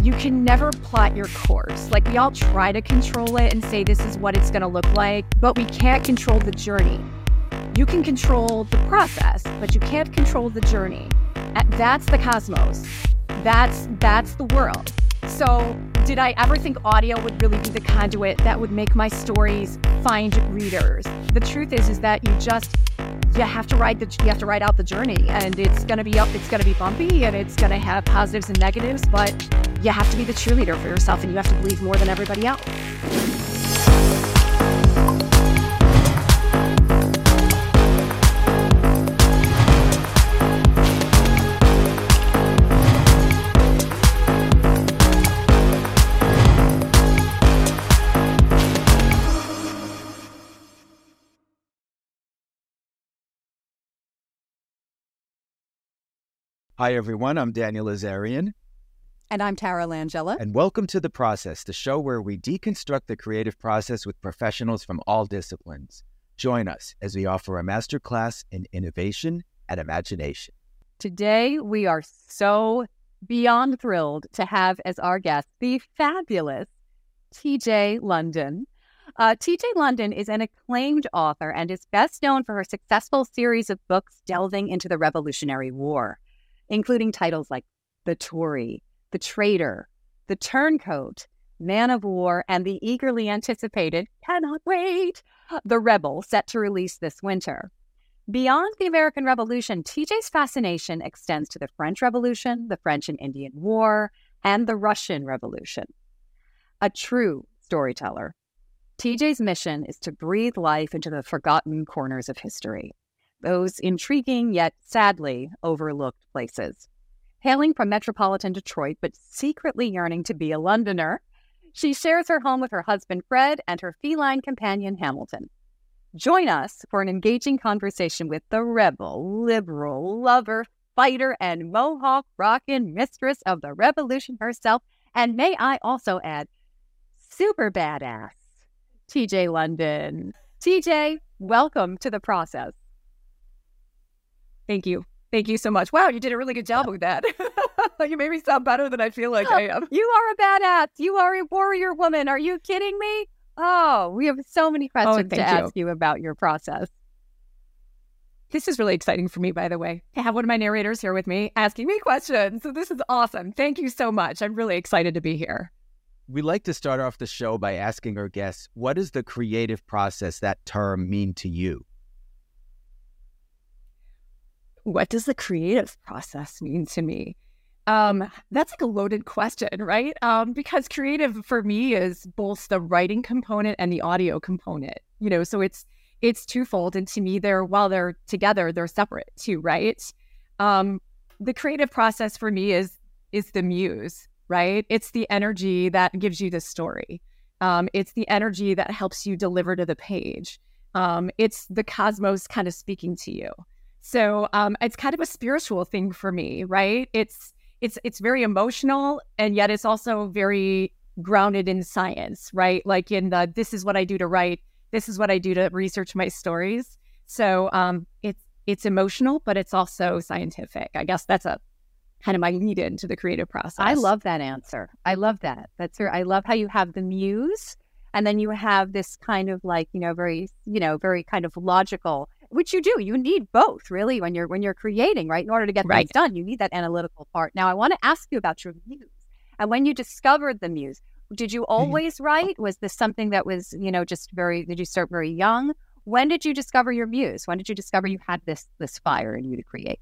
you can never plot your course. Like, we all try to control it and say this is what it's going to look like, but we can't control the journey. You can control the process, but you can't control the journey. And that's the cosmos. That's the world. So did I ever think audio would really be the conduit that would make my stories find readers? The truth is that you have to ride out the journey, and it's going to be bumpy, and it's going to have positives and negatives, but you have to be the cheerleader for yourself, and you have to believe more than everybody else. Hi, everyone. I'm Daniel Azarian. And I'm Tara Langella. And welcome to The Process, the show where we deconstruct the creative process with professionals from all disciplines. Join us as we offer a masterclass in innovation and imagination. Today, we are so beyond thrilled to have as our guest the fabulous TJ London. TJ London is an acclaimed author and is best known for her successful series of books delving into the Revolutionary War, including titles like The Tory, The Traitor, The Turncoat, Man of War, and the eagerly anticipated, cannot wait, The Rebel, set to release this winter. Beyond the American Revolution, TJ's fascination extends to the French Revolution, the French and Indian War, and the Russian Revolution. A true storyteller, TJ's mission is to breathe life into the forgotten corners of history, those intriguing yet sadly overlooked places. Hailing from metropolitan Detroit, but secretly yearning to be a Londoner, she shares her home with her husband Fred and her feline companion Hamilton. Join us for an engaging conversation with the rebel, liberal, lover, fighter, and Mohawk rockin' mistress of the revolution herself, and may I also add, super badass, TJ London. TJ, welcome to The Process. Thank you. Thank you so much. Wow, you did a really good job with that. You made me sound better than I feel like I am. You are a badass. You are a warrior woman. Are you kidding me? Oh, we have so many questions to ask you about your process. This is really exciting for me, by the way, to have one of my narrators here with me asking me questions. So this is awesome. Thank you so much. I'm really excited to be here. We like to start off the show by asking our guests, what does the creative process, that term, mean to you? What does the creative process mean to me? That's like a loaded question, right? Because creative for me is both the writing component and the audio component, so it's twofold. And to me, while they're together, they're separate too, right? The creative process for me is the muse, right? It's the energy that gives you the story. It's the energy that helps you deliver to the page. It's the cosmos kind of speaking to you. So it's kind of a spiritual thing for me, right? It's very emotional, and yet it's also very grounded in science, right? Like this is what I do to write. This is what I do to research my stories. So it's emotional, but it's also scientific. I guess that's a kind of my lead into the creative process. I love that answer. I love that. I love how you have the muse, and then you have this kind of like, very kind of logical, which you do. You need both, really, when you're creating, right? In order to get things done, you need that analytical part. Now, I want to ask you about your muse. And when you discovered the muse, did you always write? Was this something that was, did you start very young? When did you discover your muse? When did you discover you had this fire in you to create?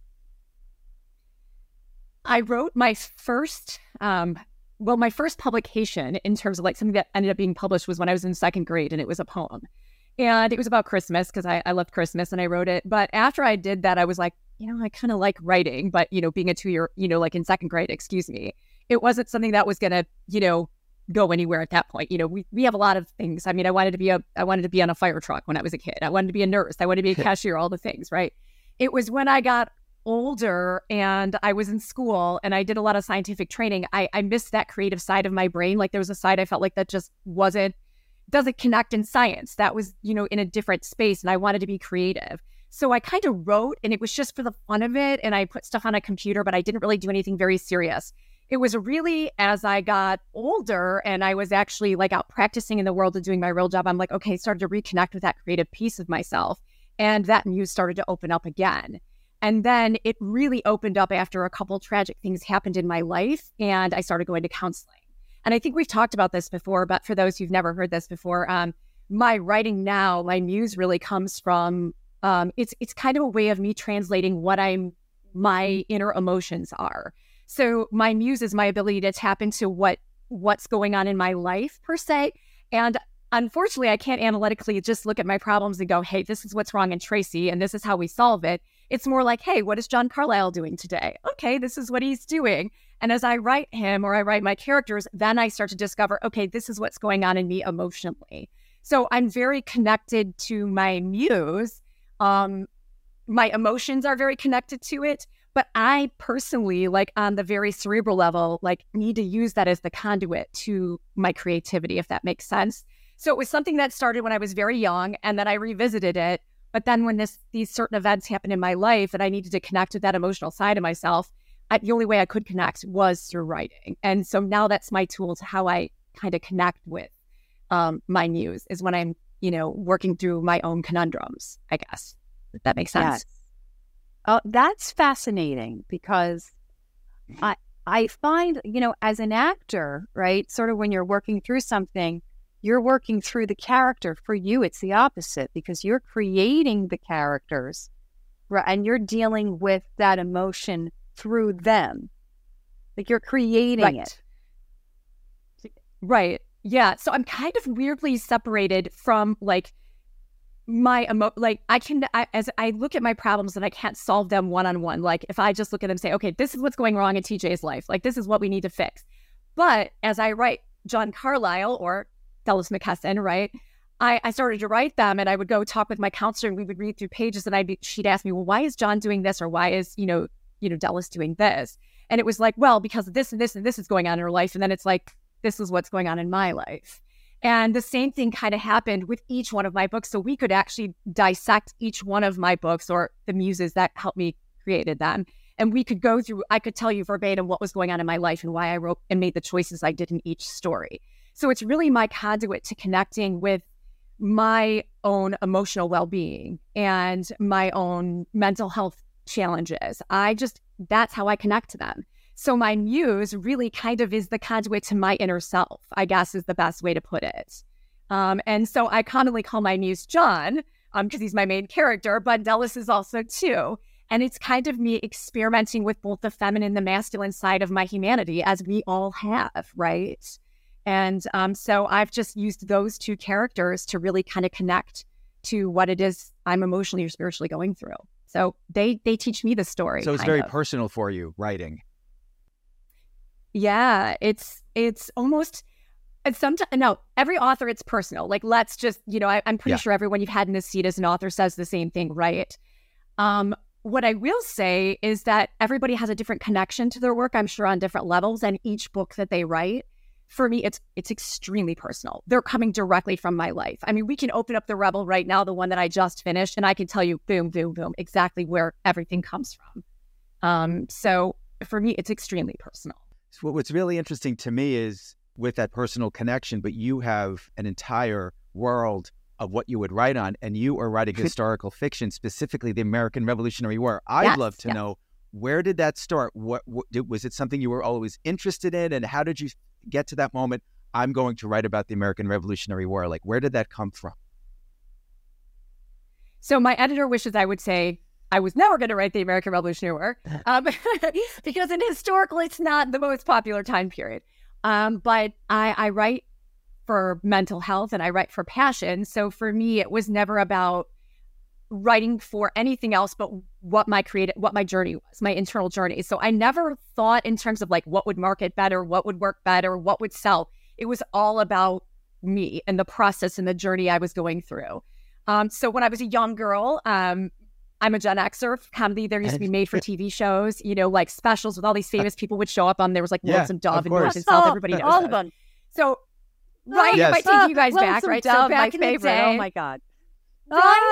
I wrote my first publication in terms of like something that ended up being published was when I was in second grade, and it was a poem. And it was about Christmas because I loved Christmas and I wrote it. But after I did that, I was like, I kind of like writing, but, being a 2-year, like in second grade, it wasn't something that was going to, go anywhere at that point. We have a lot of things. I mean, I wanted to be on a fire truck when I was a kid. I wanted to be a nurse. I wanted to be a cashier, all the things, right? It was when I got older and I was in school and I did a lot of scientific training. I missed that creative side of my brain. Like there was a side I felt like that just doesn't connect in science. That was, in a different space, and I wanted to be creative. So I kind of wrote, and it was just for the fun of it, and I put stuff on a computer, but I didn't really do anything very serious. it was really as I got older and I was actually like out practicing in the world and doing my real job, I'm like, okay, started to reconnect with that creative piece of myself. And that muse started to open up again. And then it really opened up after a couple tragic things happened in my life. And I started going to counseling. And I think we've talked about this before, but for those who've never heard this before, my writing now, my muse really comes from, it's kind of a way of me translating what my inner emotions are. So my muse is my ability to tap into what's going on in my life per se. And unfortunately, I can't analytically just look at my problems and go, hey, this is what's wrong in Tracy and this is how we solve it. It's more like, hey, what is John Carlisle doing today? Okay, this is what he's doing. And as I write him or I write my characters, then I start to discover, okay, this is what's going on in me emotionally. So I'm very connected to my muse. My emotions are very connected to it. But I personally, like on the very cerebral level, like need to use that as the conduit to my creativity, if that makes sense. So it was something that started when I was very young and then I revisited it. But then when these certain events happened in my life that I needed to connect with that emotional side of myself, the only way I could connect was through writing. And so now that's my tool to how I kind of connect with my muse is when I'm, working through my own conundrums, I guess, if that makes sense. Yes. Oh, that's fascinating because I find, as an actor, right, sort of when you're working through something, you're working through the character. For you, it's the opposite because you're creating the characters, right, and you're dealing with that emotion through them. Like you're creating it. Right. Yeah. So I'm kind of weirdly separated from like my as I look at my problems and I can't solve them one-on-one. Like if I just look at them and say, okay, this is what's going wrong in TJ's life. Like this is what we need to fix. But as I write John Carlisle or Dallas McKesson, right, I started to write them and I would go talk with my counselor and we would read through pages and she'd ask me, well, why is John doing this? Or why is, Dallas doing this? And it was like, well, because this and this and this is going on in her life. And then it's like, this is what's going on in my life. And the same thing kind of happened with each one of my books. So we could actually dissect each one of my books or the muses that helped me created them. And we could go through, I could tell you verbatim what was going on in my life and why I wrote and made the choices I did in each story. So it's really my conduit to connecting with my own emotional well-being and my own mental health challenges. That's how I connect to them. So my muse really kind of is the conduit to my inner self, I guess is the best way to put it. And so I commonly call my muse John because he's my main character, but Dallas is also too. And it's kind of me experimenting with both the feminine and the masculine side of my humanity, as we all have, right? And so I've just used those two characters to really kind of connect to what it is I'm emotionally or spiritually going through. So they teach me the story. So it's very personal for you, writing. Yeah, it's almost, sometimes, no, every author, it's personal. Like, let's just, I'm pretty sure everyone you've had in this seat as an author says the same thing, right? What I will say is that everybody has a different connection to their work, I'm sure on different levels, and each book that they write, for me, it's extremely personal. They're coming directly from my life. I mean, we can open up The Rebel right now, the one that I just finished, and I can tell you, boom, boom, boom, exactly where everything comes from. So for me, it's extremely personal. So what's really interesting to me is with that personal connection, but you have an entire world of what you would write on, and you are writing historical fiction, specifically the American Revolutionary War. I'd love to know, where did that start? What was it something you were always interested in? And how did you get to that moment? I'm going to write about the American Revolutionary War. Like, where did that come from? So my editor wishes I would say, I was never going to write the American Revolutionary War because in historical, it's not the most popular time period. But I write for mental health and I write for passion. So for me, it was never about writing for anything else but what my journey was, my internal journey. So I never thought in terms of like what would market better, what would work better, what would sell. It was all about me and the process and the journey I was going through. So when I was a young girl, I'm a Gen Xer. Comedy, there used to be made for TV shows, like specials with all these famous people would show up on. There was like Lonesome Dove and North and South. Everybody knows all of them. So, right, if I take you guys back, right? Dove, so back in my favorite. The day, oh my God. Right?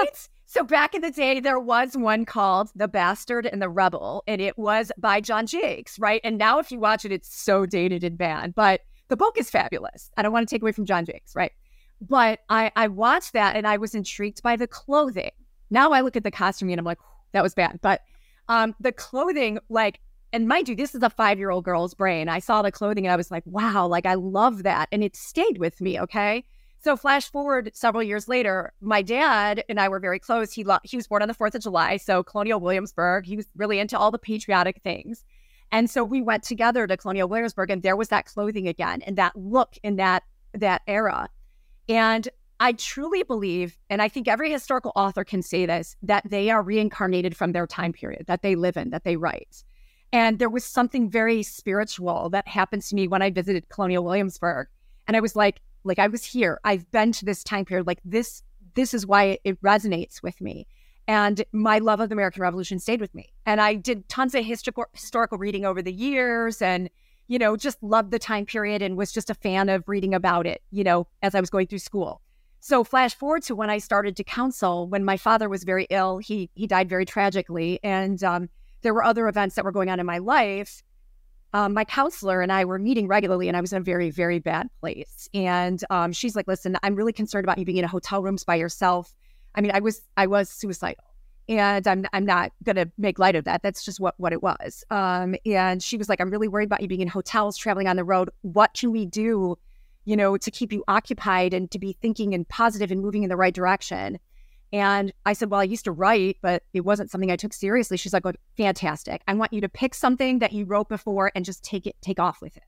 So back in the day, there was one called The Bastard and the Rebel, and it was by John Jakes, right? And now if you watch it, it's so dated and bad, but the book is fabulous. I don't want to take away from John Jakes, right? But I watched that and I was intrigued by the clothing. Now I look at the costuming and I'm like, that was bad. But the clothing, like, and mind you, this is a 5-year-old girl's brain. I saw the clothing and I was like, wow, like I love that. And it stayed with me, okay? So flash forward several years later, my dad and I were very close. He was born on the 4th of July, so Colonial Williamsburg. He was really into all the patriotic things. And so we went together to Colonial Williamsburg, and there was that clothing again and that look in that era. And I truly believe, and I think every historical author can say this, that they are reincarnated from their time period, that they live in, that they write. And there was something very spiritual that happened to me when I visited Colonial Williamsburg. And I was like I was here. I've been to this time period. Like this is why it resonates with me. And my love of the American Revolution stayed with me. And I did tons of historical reading over the years and, you know, just loved the time period and was just a fan of reading about it, you know, as I was going through school. So flash forward to when I started to counsel, when my father was very ill, he died very tragically. And there were other events that were going on in my life. My counselor and I were meeting regularly, and I was in a very, very bad place. And she's like, listen, I'm really concerned about you being in hotel rooms by yourself. I mean, I was suicidal, and I'm not going to make light of that. That's just what it was. And she was like, I'm really worried about you being in hotels, traveling on the road. What can we do, you know, to keep you occupied and to be thinking and positive and moving in the right direction? And I said, well, I used to write, but it wasn't something I took seriously. She's like, well, fantastic. I want you to pick something that you wrote before and just take off with it.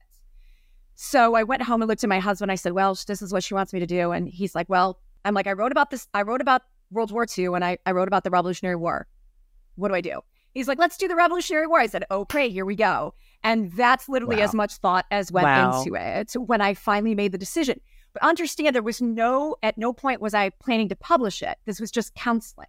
So I went home and looked at my husband. I said, well, this is what she wants me to do. And he's like, well, I'm like, I wrote about this. I wrote about World War II and I wrote about the Revolutionary War. What do I do? He's like, let's do the Revolutionary War. I said, okay, here we go. And that's literally as much thought as went into it when I finally made the decision. But understand, there was at no point was I planning to publish it. This was just counseling.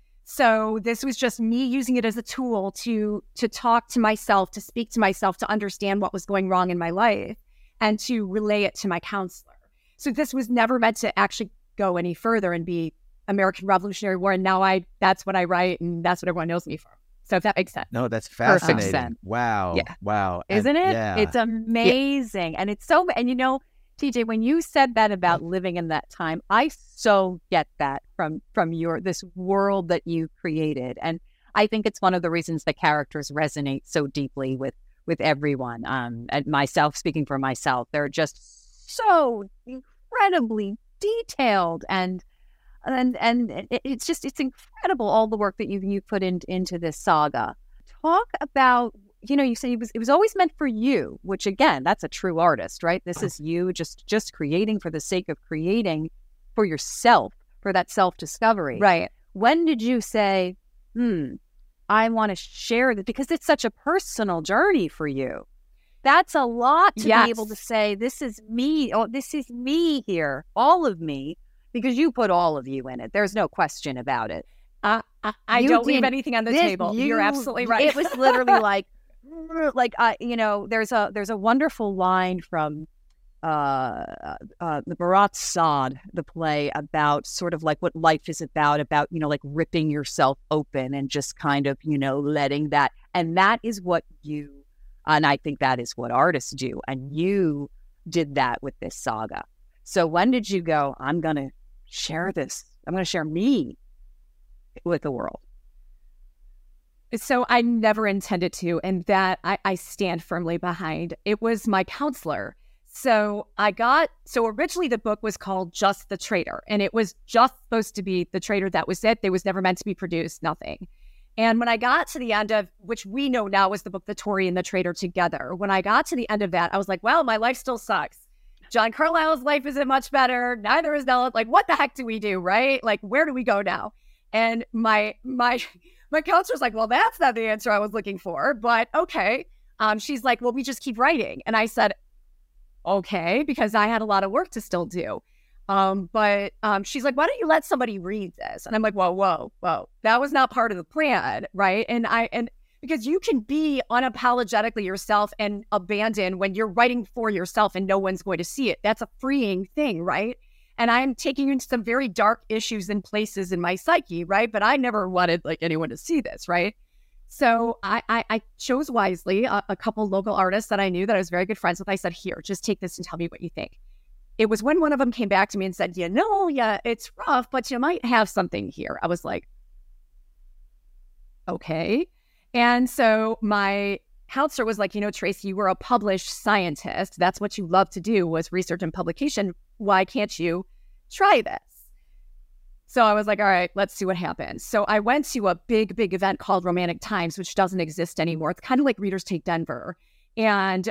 So this was just me using it as a tool to talk to myself, to speak to myself, to understand what was going wrong in my life and to relay it to my counselor. So this was never meant to actually go any further and be American Revolutionary War. And now that's what I write and that's what everyone knows me for. So if that makes sense. No, that's fascinating. Perfect sense. Wow. Yeah. Wow. Isn't it? Yeah. It's amazing. Yeah. And it's so, and you know, TJ, when you said that about living in that time, I so get that from this world that you created. And I think it's one of the reasons the characters resonate so deeply with everyone. And myself, speaking for myself, they're just so incredibly detailed and it's incredible all the work that you put into this saga. Talk about, you know, you say it was always meant for you, which again, that's a true artist, right? This is you just creating for the sake of creating for yourself, for that self-discovery. Right. When did you say, I want to share this? Because it's such a personal journey for you. That's a lot to be able to say, this is me. Oh, this is me here, all of me, because you put all of you in it. There's no question about it. I don't leave anything on the table. You're absolutely right. It was literally like, you know, there's a wonderful line from the Bharat Sad, the play, about sort of like what life is about, you know, like ripping yourself open and just kind of, you know, letting that. And that is what and I think that is what artists do. And you did that with this saga. So when did you go, I'm going to share this. I'm going to share me with the world? So I never intended to, and that I stand firmly behind. It was my counselor. So originally the book was called Just the Traitor, and it was just supposed to be The Traitor. That was it. It was never meant to be produced, nothing. And when I got to the end of, which we know now was the book, The Tory and the Traitor Together, when I got to the end of that, I was like, well, my life still sucks. John Carlisle's life isn't much better. Neither is Nella. Like, what the heck do we do, right? Like, where do we go now? And my counselor's like, well, that's not the answer I was looking for, but okay. She's like, well, we just keep writing. And I said, okay, because I had a lot of work to still do. But she's like, why don't you let somebody read this? And I'm like, whoa, that was not part of the plan, right? And because you can be unapologetically yourself and abandon when you're writing for yourself and no one's going to see it. That's a freeing thing, right? And I'm taking into some very dark issues and places in my psyche, right? But I never wanted like anyone to see this, right? So I chose wisely a couple local artists that I knew that I was very good friends with. I said, here, just take this and tell me what you think. It was when one of them came back to me and said, yeah, it's rough, but you might have something here. I was like, okay. And so my counselor was like, Tracy, you were a published scientist. That's what you love to do, was research and publication. Why can't you try this? So I was like, all right, let's see what happens. So I went to a big event called Romantic Times, which doesn't exist anymore. It's kind of like Readers Take Denver. And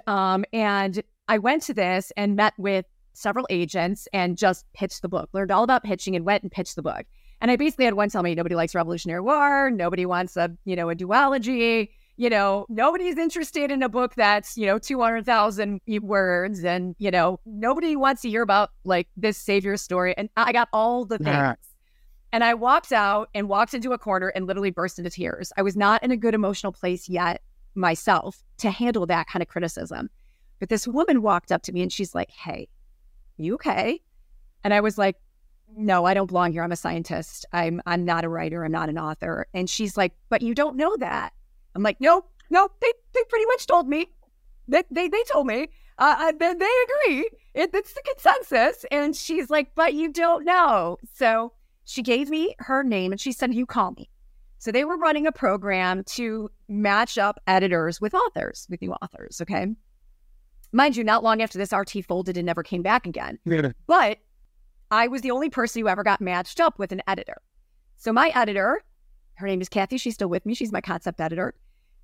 I went to this and met with several agents and just pitched the book, learned all about pitching and went and pitched the book. And I basically had one tell me, nobody likes Revolutionary War. Nobody wants a duology. Nobody's interested in a book that's, 200,000 words. And, nobody wants to hear about like this savior story. And I got all the things. And I walked out and walked into a corner and literally burst into tears. I was not in a good emotional place yet myself to handle that kind of criticism. But this woman walked up to me and she's like, hey, you okay? And I was like, no, I don't belong here. I'm a scientist. I'm not a writer. I'm not an author. And she's like, but you don't know that. I'm like, no, they pretty much told me. They told me. They agree. It's the consensus. And she's like, but you don't know. So she gave me her name and she said, you call me. So they were running a program to match up editors with new authors. Okay. Mind you, not long after this, RT folded and never came back again. Yeah. But I was the only person who ever got matched up with an editor. So my editor, her name is Kathy. She's still with me. She's my concept editor.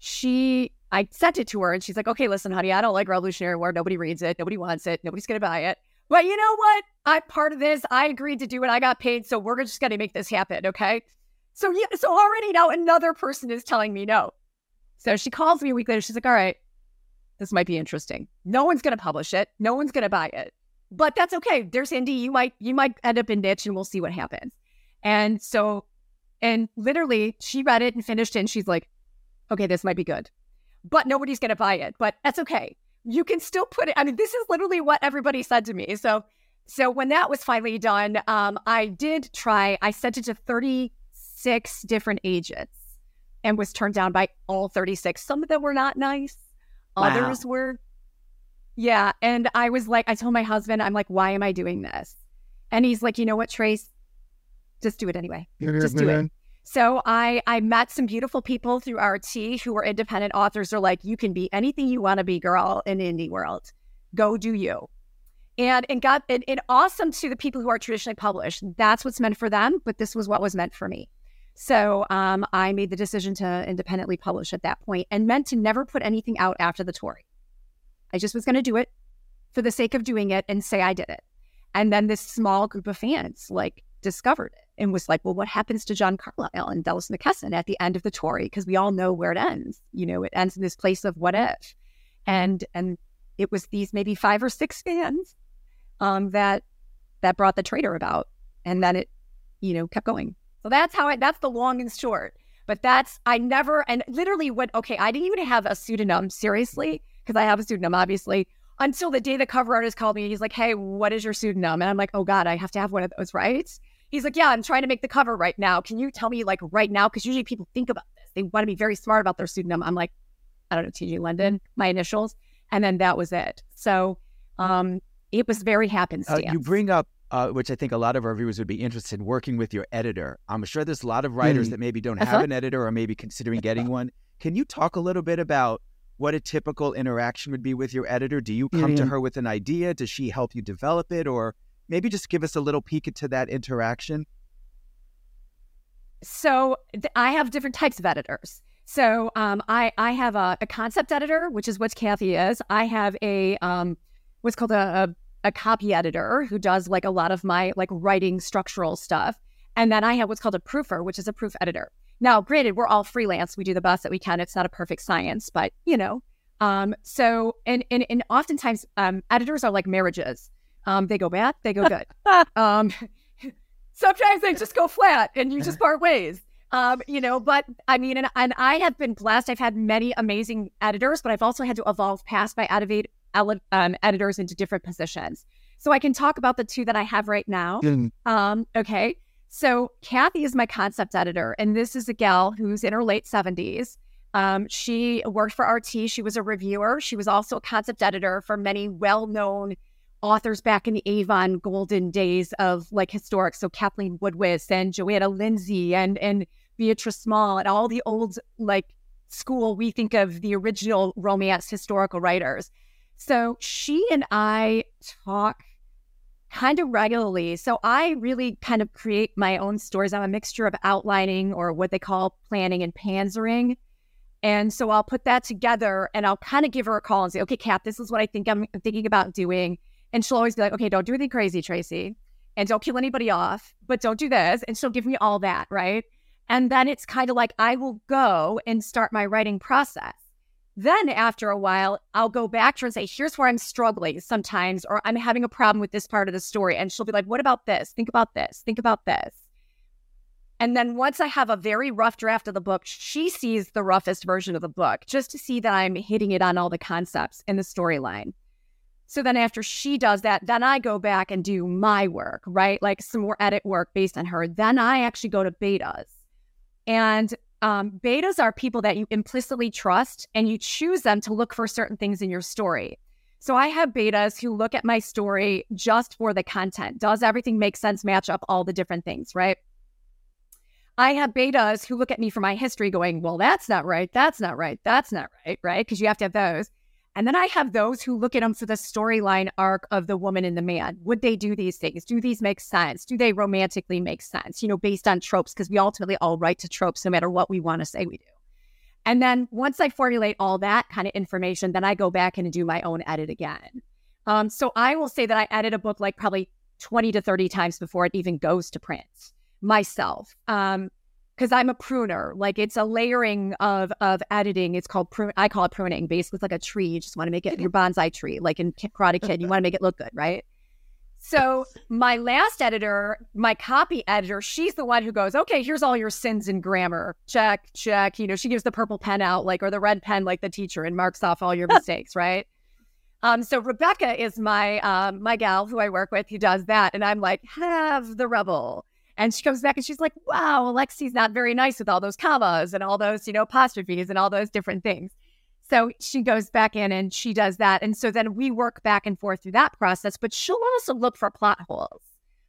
I sent it to her and she's like, okay, listen, honey, I don't like Revolutionary War. Nobody reads it. Nobody wants it. Nobody's going to buy it. But you know what? I'm part of this. I agreed to do it. I got paid. So we're just going to make this happen. Okay. So already now another person is telling me no. So she calls me a week later. She's like, all right, this might be interesting. No one's going to publish it. No one's going to buy it. But that's okay. There's indie. You might end up in niche and we'll see what happens. And literally she read it and finished it and she's like, okay, this might be good. But nobody's going to buy it. But that's okay. You can still put it. I mean, this is literally what everybody said to me. So when that was finally done, I sent it to 36 different agents and was turned down by all 36. Some of them were not nice. Others were, yeah. And I told my husband, I'm like, why am I doing this? And he's like, you know what, Trace? Just do it anyway. Just do it. So I met some beautiful people through RT who were independent authors. They're like, you can be anything you want to be, girl, in indie world. Go do you. And awesome to the people who are traditionally published. That's what's meant for them, but this was what was meant for me. So I made the decision to independently publish at that point and meant to never put anything out after the Tory. I just was going to do it for the sake of doing it and say I did it. And then this small group of fans discovered it and was like, well, what happens to John Carlyle and Dallas McKesson at the end of the Tory? Because we all know where it ends. It ends in this place of what if. And it was these maybe 5 or 6 fans that brought the traitor about. And then it, kept going. So that's the long and short. But I didn't even have a pseudonym, seriously, because I have a pseudonym, obviously, until the day the cover artist called me. He's like, hey, what is your pseudonym? And I'm like, oh God, I have to have one of those, right? He's like, yeah, I'm trying to make the cover right now. Can you tell me right now? Because usually people think about this. They want to be very smart about their pseudonym. I'm like, I don't know, TJ London, my initials. And then that was it. So it was very happenstance. You bring up, which I think a lot of our viewers would be interested in, working with your editor. I'm sure there's a lot of writers that maybe don't have an editor or maybe considering getting one. Can you talk a little bit about what a typical interaction would be with your editor? Do you come to her with an idea? Does she help you develop it? Or maybe just give us a little peek into that interaction. So I have different types of editors. So I have a concept editor, which is what Kathy is. I have a what's called a copy editor who does a lot of my writing structural stuff. And then I have what's called a proofer, which is a proof editor. Now, granted, we're all freelance. We do the best that we can. It's not a perfect science, but so oftentimes editors are like marriages. They go bad, they go good. Sometimes they just go flat and you just part ways. But I mean, and I have been blessed. I've had many amazing editors, but I've also had to evolve past my editors into different positions. So I can talk about the two that I have right now. Okay. So Kathy is my concept editor, and this is a gal who's in her late 70s. She worked for RT. She was a reviewer. She was also a concept editor for many well-known authors back in the Avon golden days of like historic. So Kathleen Woodwis and Joanna Lindsay and Beatrice Small and all the old like school, we think of the original romance historical writers. So she and I talk kind of regularly. So I really kind of create my own stories. I'm a mixture of outlining or what they call planning and panzering. And so I'll put that together and I'll kind of give her a call and say, okay, Kat, this is what I think I'm thinking about doing. And she'll always be like, okay, don't do anything crazy, Tracy. And don't kill anybody off, but don't do this. And she'll give me all that, right? And then it's kind of like I will go and start my writing process. Then after a while, I'll go back to her and say, here's where I'm struggling sometimes, or I'm having a problem with this part of the story. And she'll be like, what about this? Think about this. Think about this. And then once I have a very rough draft of the book, she sees the roughest version of the book just to see that I'm hitting it on all the concepts in the storyline. So then after she does that, then I go back and do my work, right? Like some more edit work based on her. Then I actually go to betas. And betas are people that you implicitly trust and you choose them to look for certain things in your story. So I have betas who look at my story just for the content. Does everything make sense, match up all the different things, right? I have betas who look at me for my history going, well, that's not right, that's not right, that's not right, right? Because you have to have those. And then I have those who look at them for the storyline arc of the woman and the man. Would they do these things? Do these make sense? Do they romantically make sense? You know, based on tropes, because we ultimately all write to tropes no matter what we want to say we do. And then once I formulate all that kind of information, then I go back and do my own edit again. So I will say that I edit a book like probably 20 to 30 times before it even goes to print myself. Because I'm a pruner. Like it's a layering of editing. It's called I call it pruning. Basically, it's like a tree. You just want to make it your bonsai tree, like in Karate Kid. You want to make it look good, right? So my last editor, my copy editor, she's the one who goes, okay, here's all your sins in grammar. Check, check. You know, she gives the purple pen out, like, or the red pen, like the teacher, and marks off all your mistakes, right? So Rebecca is my my gal who I work with who does that, and I'm like, have the rebel. And she comes back and she's like, wow, Alexi's not very nice with all those commas and all those, you know, apostrophes and all those different things. So she goes back in and she does that. And so then we work back and forth through that process, but she'll also look for plot holes.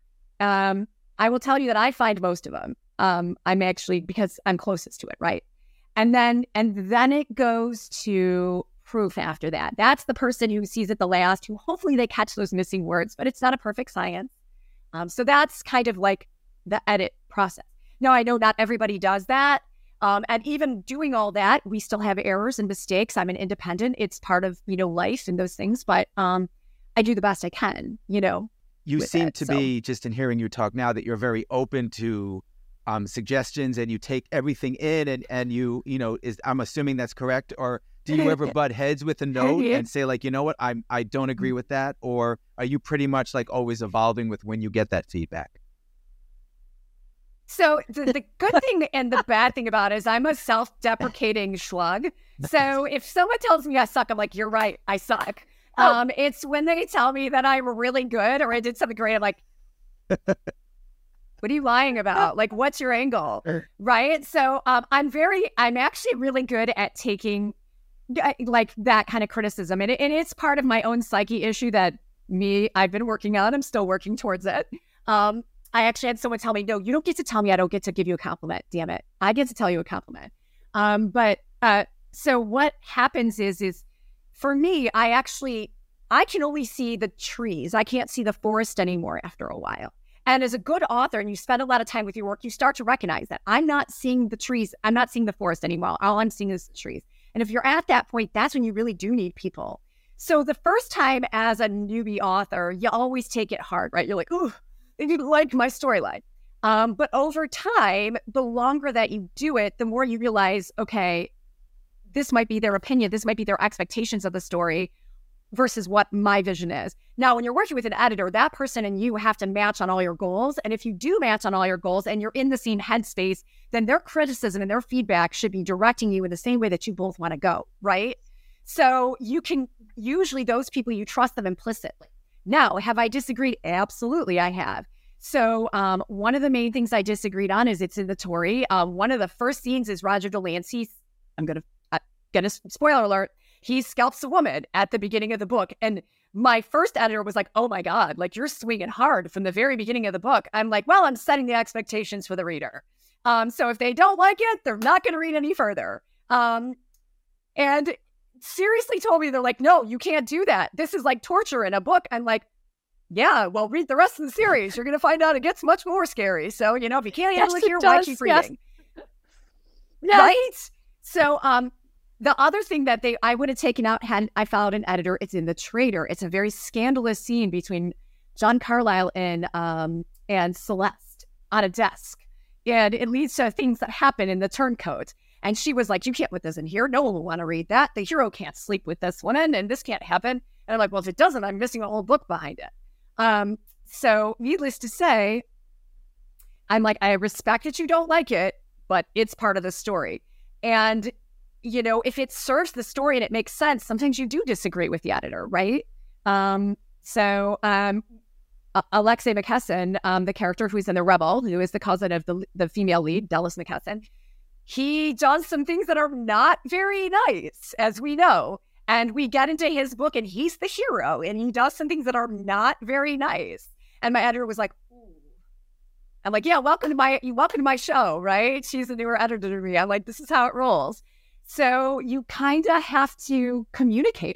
I will tell you that I find most of them. I'm actually, because I'm closest to it, right? And then it goes to proof after that. That's the person who sees it the last, who hopefully they catch those missing words, but it's not a perfect science. So that's kind of like the edit process. Now, I know not everybody does that. And even doing all that, we still have errors and mistakes. I'm an independent. It's part of, you know, life and those things, but I do the best I can, you know. You seem to be, just in hearing you talk now, that you're very open to suggestions and you take everything in and you know, I'm assuming that's correct. Or do you ever butt heads with a note and say like, you know what, I don't agree with that? Or are you pretty much like always evolving with when you get that feedback? So the good thing and the bad thing about it is I'm a self-deprecating schlug. So if someone tells me I suck, I'm like, you're right, I suck. It's when they tell me that I'm really good or I did something great, I'm like, what are you lying about? Like, what's your angle? Right? So I'm actually really good at taking like that kind of criticism. And it's part of my own psyche issue that I've been working on. I'm still working towards it. I actually had someone tell me, no, you don't get to tell me I don't get to give you a compliment. Damn it. I get to tell you a compliment. So what happens is for me, I can only see the trees. I can't see the forest anymore after a while. And as a good author and you spend a lot of time with your work, you start to recognize that I'm not seeing the trees. I'm not seeing the forest anymore. All I'm seeing is the trees. And if you're at that point, that's when you really do need people. So the first time as a newbie author, you always take it hard, right? You're like, ooh, they didn't like my storyline. But over time, the longer that you do it, the more you realize, okay, this might be their opinion. This might be their expectations of the story versus what my vision is. Now, when you're working with an editor, that person and you have to match on all your goals. And if you do match on all your goals and you're in the same headspace, then their criticism and their feedback should be directing you in the same way that you both want to go, right? So you can usually those people, you trust them implicitly. Now, have I disagreed? Absolutely, I have. So one of the main things I disagreed on is it's in the Tory. One of the first scenes is Roger Delancey. I'm going to spoiler alert. He scalps a woman at the beginning of the book. And my first editor was like, oh my God, like you're swinging hard from the very beginning of the book. I'm like, well, I'm setting the expectations for the reader. So if they don't like it, they're not going to read any further. And seriously told me, they're like, no, you can't do that. This is like torture in a book. I'm like, yeah, well, read the rest of the series. You're going to find out it gets much more scary. So, if you can't handle it here, why keep reading? Yes. Right? So, the other thing that I would have taken out had I followed an editor, it's in The Traitor. It's a very scandalous scene between John Carlyle and Celeste on a desk. And it leads to things that happen in the turncoat. And she was like, you can't put this in here. No one will want to read that. The hero can't sleep with this woman, and this can't happen. And I'm like, well, if it doesn't, I'm missing a whole book behind it. So needless to say, I'm like, I respect that you don't like it, but it's part of the story. And, if it serves the story and it makes sense, sometimes you do disagree with the editor, right? Alexei McKesson, the character who's in The Rebel, who is the cousin of the female lead, Dallas McKesson, he does some things that are not very nice, as we know. And we get into his book and he's the hero and he does some things that are not very nice. And my editor was like, ooh. I'm like, yeah, welcome to my show, right? She's a newer editor to me. I'm like, this is how it rolls. So you kind of have to communicate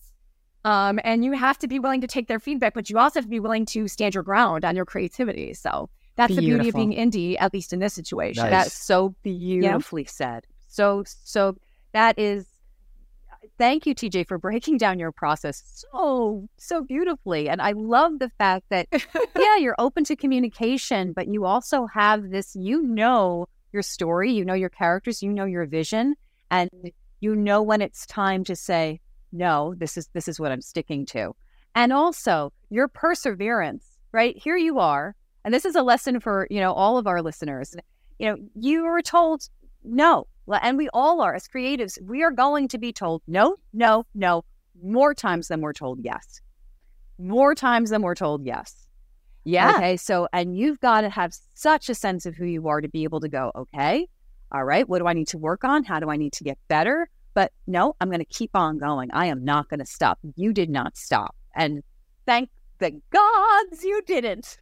a lot. And you have to be willing to take their feedback, but you also have to be willing to stand your ground on your creativity. So that's the beauty of being indie, at least in this situation. Nice. That's so beautifully said. So that is, thank you, TJ, for breaking down your process so beautifully. And I love the fact that, yeah, you're open to communication, but you also have this, your story, your characters, your vision, and when it's time to say, no, this is what I'm sticking to. And also your perseverance, right? Here you are. And this is a lesson for, all of our listeners. You were told no. And we all are, as creatives, we are going to be told no, no, no, more times than we're told yes. More times than we're told yes. Yeah. Okay. So, and you've got to have such a sense of who you are to be able to go, okay, all right, what do I need to work on? How do I need to get better? But no, I'm going to keep on going. I am not going to stop. You did not stop. And thank the gods you didn't.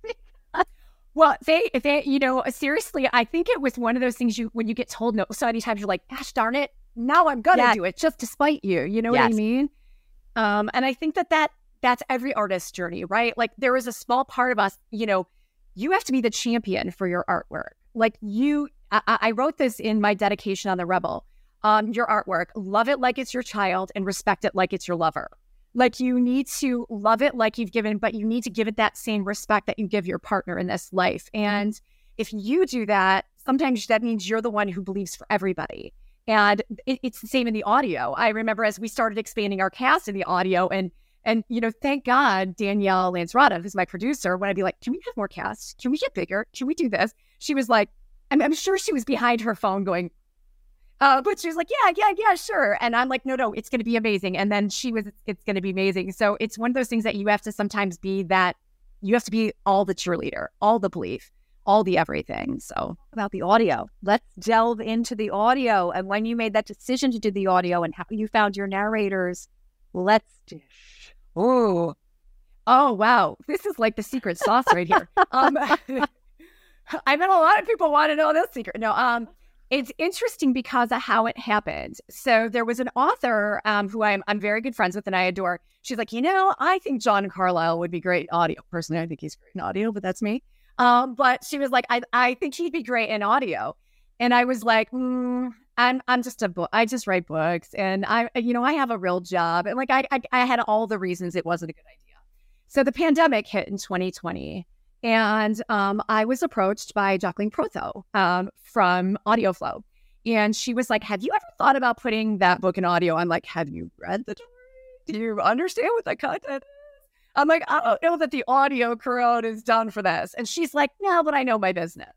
Well, they, seriously, I think it was one of those things when you get told no so many times, you're like, gosh darn it, now I'm going to do it just to spite you. You know what I mean? And I think that's every artist's journey, right? Like there is a small part of us, you have to be the champion for your artwork. Like I wrote this in my dedication on The Rebel. Your artwork, love it like it's your child and respect it like it's your lover. Like you need to love it like you've given, but you need to give it that same respect that you give your partner in this life. And if you do that, sometimes that means you're the one who believes for everybody. And it's the same in the audio. I remember as we started expanding our cast in the audio and thank God, Danielle Lansrada, who's my producer, when I'd be like, can we have more cast? Can we get bigger? Can we do this? She was like, I'm sure she was behind her phone going, but she was like, yeah, sure. And I'm like, no, it's going to be amazing. And then it's going to be amazing. So it's one of those things that you have to sometimes be you have to be all the cheerleader, all the belief, all the everything. So about the audio, let's delve into the audio. And when you made that decision to do the audio and how you found your narrators, let's dish. Oh, wow. This is like the secret sauce right here. I bet a lot of people want to know this secret. No, it's interesting because of how it happened. So there was an author who I'm very good friends with and I adore. She's like, I think John Carlyle would be great in audio. Personally, I think he's great in audio, but that's me. But she was like, I think he'd be great in audio. And I was like, I'm just a book. I just write books and I have a real job. And like, I had all the reasons it wasn't a good idea. So the pandemic hit in 2020. And I was approached by Jacqueline Protho from AudioFlow. And she was like, have you ever thought about putting that book in audio? I'm like, have you read the story? Do you understand what the content is? I'm like, I don't know that the audio crowd is done for this. And she's like, no, but I know my business.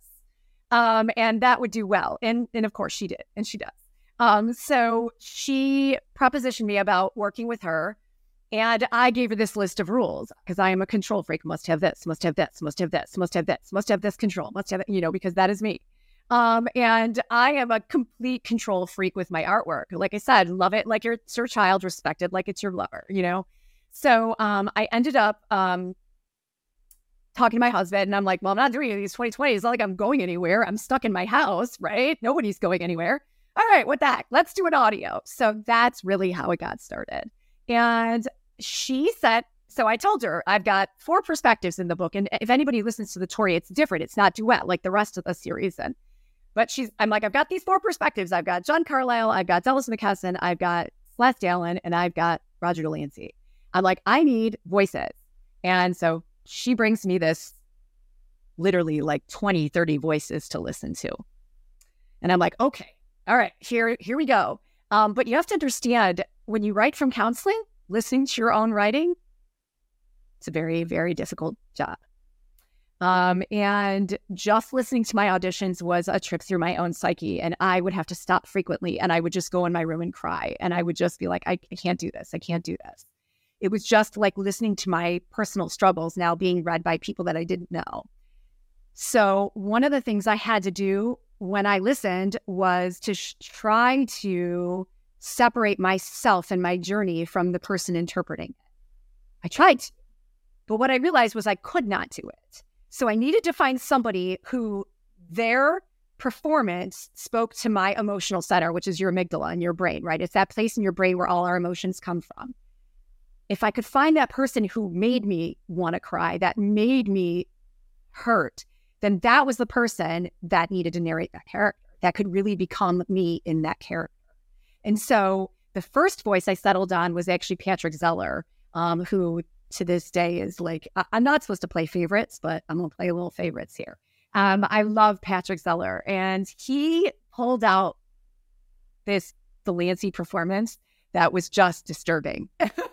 And that would do well. And of course she did. And she does. So she propositioned me about working with her. And I gave her this list of rules because I am a control freak. Must have this, must have this, must have this, must have this, must have this control, must have, because that is me. And I am a complete control freak with my artwork. Like I said, love it like it's your child, respected like it's your lover, So I ended up talking to my husband, and I'm like, well, I'm not doing any of these 2020. It's not like I'm going anywhere. I'm stuck in my house, right? Nobody's going anywhere. All right, what the heck? Let's do an audio. So that's really how it got started. And she said, so I told her, I've got 4 perspectives in the book. And if anybody listens to the Tori, it's different. It's not duet like the rest of the series. But I'm like, I've got these 4 perspectives. I've got John Carlisle, I've got Dallas McKesson, I've got Celeste Allen, and I've got Roger Delancey. I'm like, I need voices. And so she brings me this literally like 20, 30 voices to listen to. And I'm like, okay, all right, here we go. But you have to understand, when you write from counseling, listening to your own writing, it's a very, very difficult job. And just listening to my auditions was a trip through my own psyche. And I would have to stop frequently, and I would just go in my room and cry. And I would just be like, I can't do this. I can't do this. It was just like listening to my personal struggles now being read by people that I didn't know. So one of the things I had to do when I listened was to try to separate myself and my journey from the person interpreting it. I tried to, but what I realized was I could not do it. So I needed to find somebody who their performance spoke to my emotional center, which is your amygdala in your brain, right? It's that place in your brain where all our emotions come from. If I could find that person who made me want to cry, that made me hurt, then that was the person that needed to narrate that character, that could really become me in that character. And so the first voice I settled on was actually Patrick Zeller, who to this day is like, I'm not supposed to play favorites, but I'm going to play a little favorites here. I love Patrick Zeller, and he pulled out this Delancey performance that was just disturbing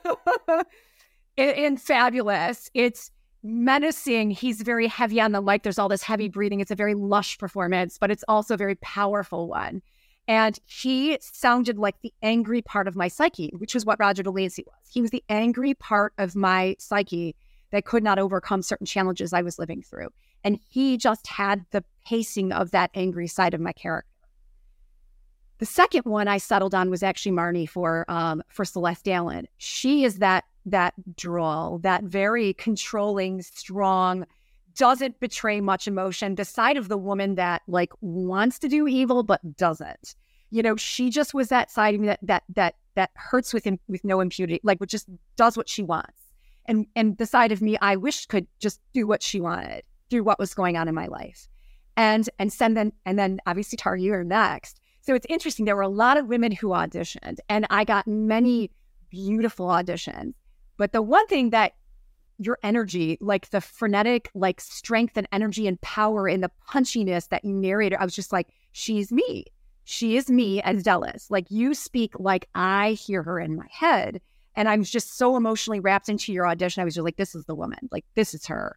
and fabulous. It's menacing. He's very heavy on the mic. There's all this heavy breathing. It's a very lush performance, but it's also a very powerful one. And he sounded like the angry part of my psyche, which is what Roger Delancey was. He was the angry part of my psyche that could not overcome certain challenges I was living through. And he just had the pacing of that angry side of my character. The second one I settled on was actually Marnie for Celeste Allen. She is that drawl, that very controlling, strong, doesn't betray much emotion, the side of the woman that like wants to do evil but doesn't. She just was that side of me that hurts with no impunity, like just does what she wants. And the side of me I wish could just do what she wanted through what was going on in my life. And then obviously Tara, you're next. So it's interesting. There were a lot of women who auditioned, and I got many beautiful auditions. But the one thing that your energy, like the frenetic, like strength and energy and power and the punchiness that you narrated, I was just like, she's me. She is me as Dallas. Like, you speak like I hear her in my head. And I'm just so emotionally wrapped into your audition. I was just like, this is the woman. Like, this is her.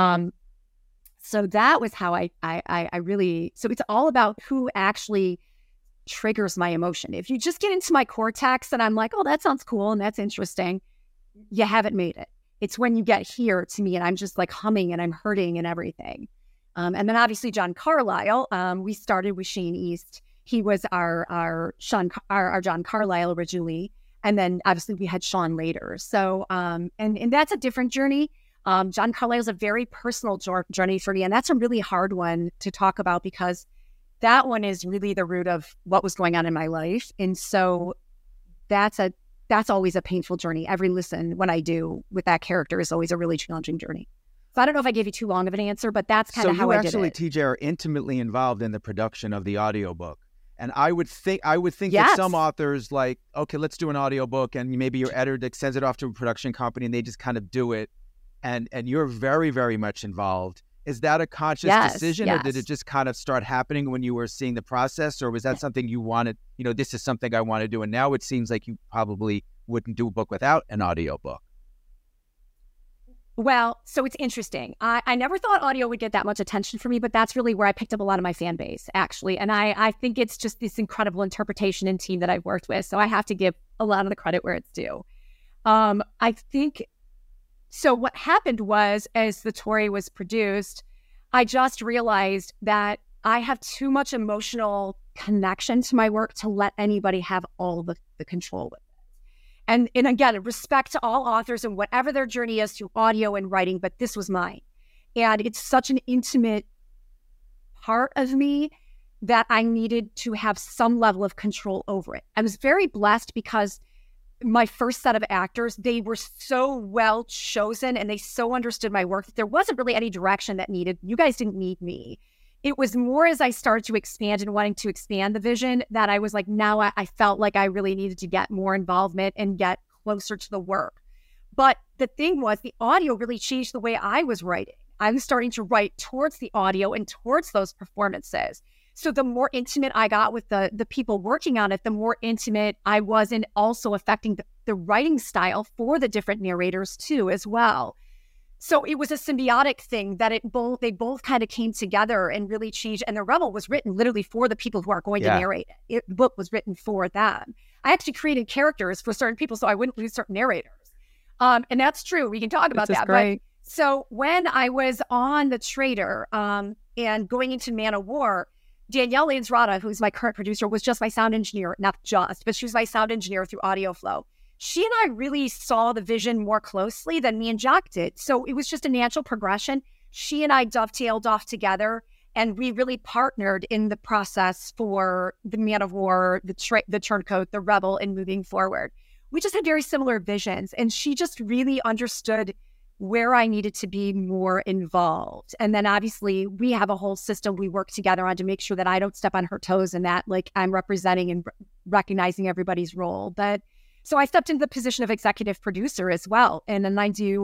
So that was how I really, so it's all about who actually triggers my emotion. If you just get into my cortex and I'm like, oh, that sounds cool and that's interesting, you haven't made it. It's when you get here to me and I'm just like humming and I'm hurting and everything. And then obviously John Carlisle, we started with Shane East. He was our John Carlisle originally. And then obviously we had Sean later. So, and that's a different journey. John Carlisle is a very personal journey for me. And that's a really hard one to talk about because that one is really the root of what was going on in my life. And so that's always a painful journey. Every listen when I do with that character is always a really challenging journey. So I don't know if I gave you too long of an answer, but that's kind of how I did it. So you actually, TJ, are intimately involved in the production of the audiobook. And I would think that some authors like, okay, let's do an audiobook, and maybe your editor sends it off to a production company and they just kind of do it. And you're very, very much involved. Is that a conscious decision, or did it just kind of start happening when you were seeing the process, or was that something you wanted, this is something I want to do, and now it seems like you probably wouldn't do a book without an audiobook? Well, so it's interesting. I never thought audio would get that much attention for me, but that's really where I picked up a lot of my fan base, actually. And I think it's just this incredible interpretation and team that I've worked with. So I have to give a lot of the credit where it's due. I think, so what happened was, as the Tory was produced, I just realized that I have too much emotional connection to my work to let anybody have all the control with it. And again, respect to all authors and whatever their journey is through audio and writing, but this was mine. And it's such an intimate part of me that I needed to have some level of control over it. I was very blessed because my first set of actors, they were so well chosen and they so understood my work that there wasn't really any direction that needed. You guys didn't need me. It was more as I started to expand and wanting to expand the vision that I was like, now I felt like I really needed to get more involvement and get closer to the work. But the thing was, the audio really changed the way I was writing. I was starting to write towards the audio and towards those performances. So the more intimate I got with the people working on it, the more intimate I was, and also affecting the writing style for the different narrators too, as well. So it was a symbiotic thing that they both kind of came together and really changed. And The Rebel was written literally for the people who are going to narrate it. The book was written for them. I actually created characters for certain people so I wouldn't lose certain narrators. And that's true. We can talk about that. Great. But so when I was on The Traitor and going into Man of War, Danielle Lansrada, who's my current producer, was just my sound engineer, not just, but she was my sound engineer through AudioFlow. She and I really saw the vision more closely than me and Jack did. So it was just a natural progression. She and I dovetailed off together, and we really partnered in the process for the Man of War, the Turncoat, the Rebel, and moving forward. We just had very similar visions, and she just really understood where I needed to be more involved. And then obviously we have a whole system we work together on to make sure that I don't step on her toes and that like I'm representing and recognizing everybody's role. But so I stepped into the position of executive producer as well. And then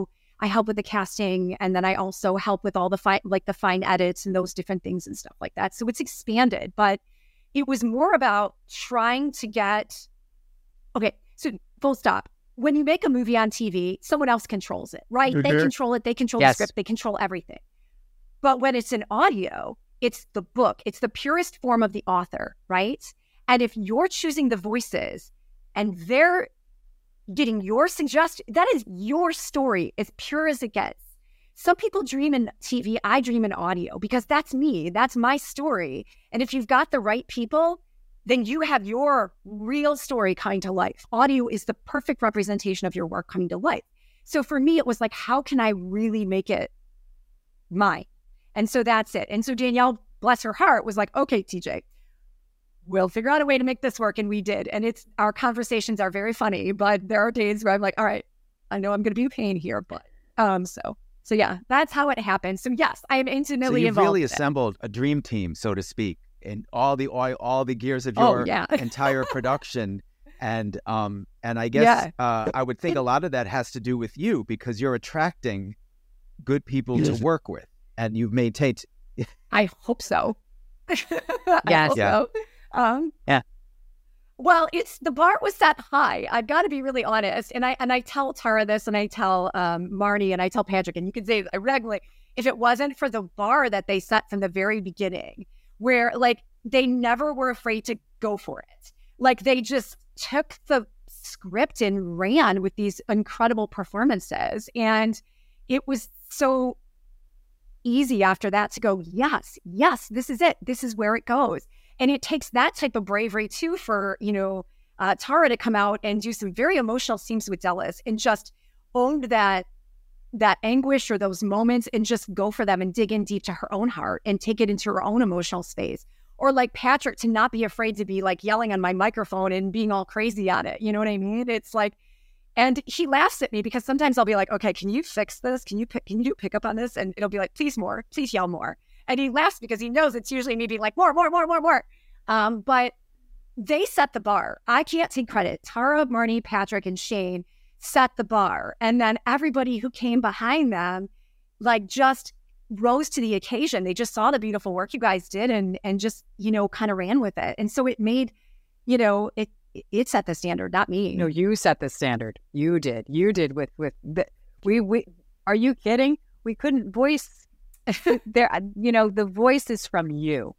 I help with the casting, and then I also help with all the fine edits and those different things and stuff like that. So it's expanded, but it was more about trying to get, okay, so full stop. When you make a movie on TV, someone else controls it, right? They control it. They control the script. They control everything. But when it's in audio, it's the book. It's the purest form of the author, right? And if you're choosing the voices and they're getting your suggestion, that is your story, as pure as it gets. Some people dream in TV. I dream in audio because that's me. That's my story. And if you've got the right people, then you have your real story coming to life. Audio is the perfect representation of your work coming to life. So for me, it was like, how can I really make it mine? And so that's it. And so Danielle, bless her heart, was like, okay, TJ, we'll figure out a way to make this work. And we did. And our conversations are very funny, but there are days where I'm like, all right, I know I'm going to be a pain here, but so yeah, that's how it happened. So yes, I am intimately involved. So you've really assembled a dream team, so to speak, in all the gears of your entire production. And I guess I would think a lot of that has to do with you because you're attracting good people to work with, and you've maintained. I hope so. Yes. So. Well, the bar was set high. I've got to be really honest. And I tell Tara this, and I tell Marnie, and I tell Patrick, and you can say regularly, if it wasn't for the bar that they set from the very beginning, where like they never were afraid to go for it. Like they just took the script and ran with these incredible performances. And it was so easy after that to go, yes, this is it. This is where it goes. And it takes that type of bravery too for, Tara to come out and do some very emotional scenes with Dallas and just owned that anguish or those moments and just go for them and dig in deep to her own heart and take it into her own emotional space. Or like Patrick, to not be afraid to be like yelling on my microphone and being all crazy on it. You know what I mean? It's like, and he laughs at me because sometimes I'll be like, okay, can you fix this? Can you do pick up on this? And it'll be like, please yell more. And he laughs because he knows it's usually me being like, more. But they set the bar. I can't take credit. Tara, Marnie, Patrick, and Shane set the bar. And then everybody who came behind them, like just rose to the occasion. They just saw the beautiful work you guys did and just, kind of ran with it. And so it made, it set the standard, not me. No, you set the standard. You did with we are you kidding? We couldn't voice there, the voice is from you.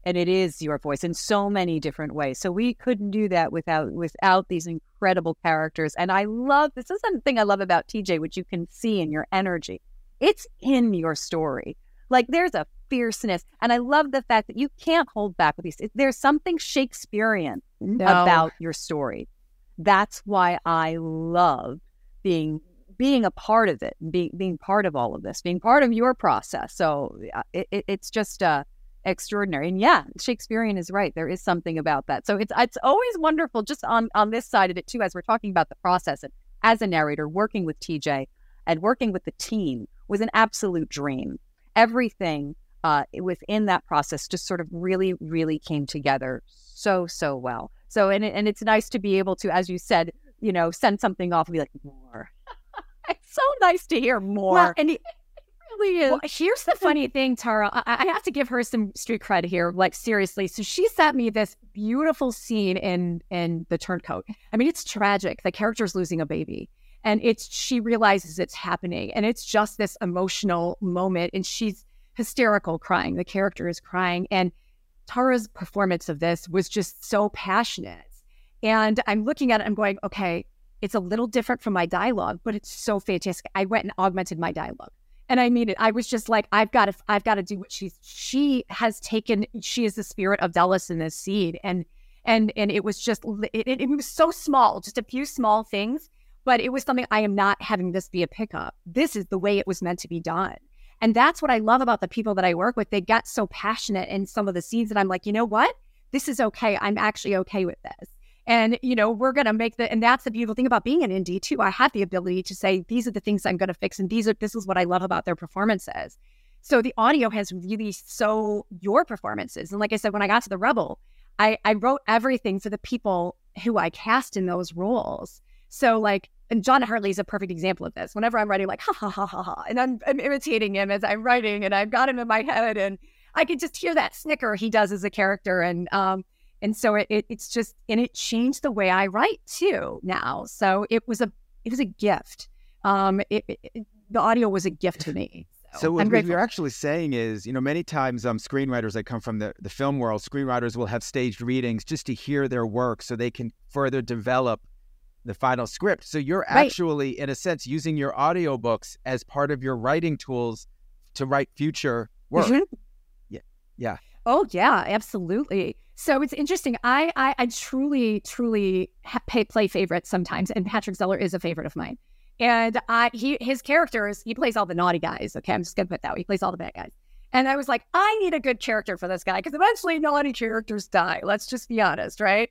and it is your voice in so many different ways. So we couldn't do that without these incredible characters. And I love, this is something I love about TJ, which you can see in your energy. It's in your story. Like there's a fierceness. And I love the fact that you can't hold back with these. There's something Shakespearean about your story. That's why I love being a part of it, being part of all of this, being part of your process. So it's just extraordinary. And yeah, Shakespearean is right. There is something about that. So it's always wonderful just on this side of it too, as we're talking about the process. And as a narrator, working with TJ and working with the team was an absolute dream. Everything within that process just sort of really, really came together so well. So, and it's nice to be able to, as you said, send something off and be like, more. It's so nice to hear more. Well, and it really is. Well, here's the funny thing, Tara. I have to give her some street cred here, like seriously. So she sent me this beautiful scene in The Turncoat. I mean, it's tragic. The character's losing a baby. And she realizes it's happening. And it's just this emotional moment. And she's hysterical crying. The character is crying. And Tara's performance of this was just so passionate. And I'm looking at it, I'm going, okay, it's a little different from my dialogue, but it's so fantastic. I went and augmented my dialogue. And I mean it. I was just like, I've got to do what she has taken. She is the spirit of Dallas in this scene. And it was just, it was so small, just a few small things, but it was something I am not having this be a pickup. This is the way it was meant to be done. And that's what I love about the people that I work with. They get so passionate in some of the scenes that I'm like, you know what? This is okay. I'm actually okay with this. And, we're going to make and that's the beautiful thing about being an indie too. I have the ability to say, these are the things I'm going to fix. And this is what I love about their performances. So the audio has really your performances. And like I said, when I got to The Rebel, I wrote everything for the people who I cast in those roles. So like, and John Hartley is a perfect example of this. Whenever I'm writing, like, ha, ha, ha, ha, ha, and I'm imitating him as I'm writing, and I've got him in my head, and I can just hear that snicker he does as a character. And so it's just, and it changed the way I write too now. So it was a gift. The audio was a gift to me. So what you're actually saying is, many times screenwriters that come from the film world, screenwriters will have staged readings just to hear their work so they can further develop the final script. So you're actually, in a sense, using your audiobooks as part of your writing tools to write future work. Mm-hmm. Yeah. Oh, yeah, absolutely. So it's interesting. I truly play favorites sometimes, and Patrick Zeller is a favorite of mine. And his characters, he plays all the naughty guys. Okay, I'm just going to put it that way. He plays all the bad guys. And I was like, I need a good character for this guy, because eventually naughty characters die. Let's just be honest, right?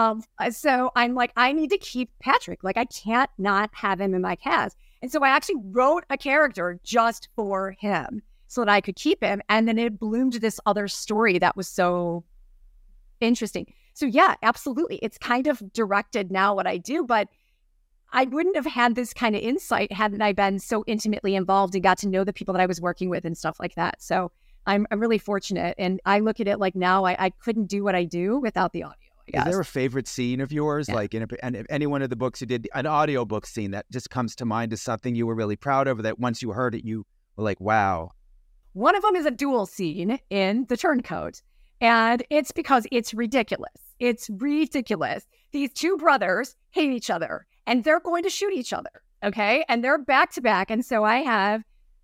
So I'm like, I need to keep Patrick. Like, I can't not have him in my cast. And so I actually wrote a character just for him so that I could keep him. And then it bloomed this other story that was so interesting. So yeah, absolutely. It's kind of directed now what I do, but I wouldn't have had this kind of insight hadn't I been so intimately involved and got to know the people that I was working with and stuff like that. So I'm really fortunate. And I look at it like now I couldn't do what I do without the audio. Is there a favorite scene of yours? Yeah. Like in any one of the books you did, an audiobook scene that just comes to mind as something you were really proud of, that once you heard it, you were like, wow. One of them is a duel scene in The Turncoat. And it's because it's ridiculous. It's ridiculous. These two brothers hate each other and they're going to shoot each other. Okay. And they're back to back. And so I have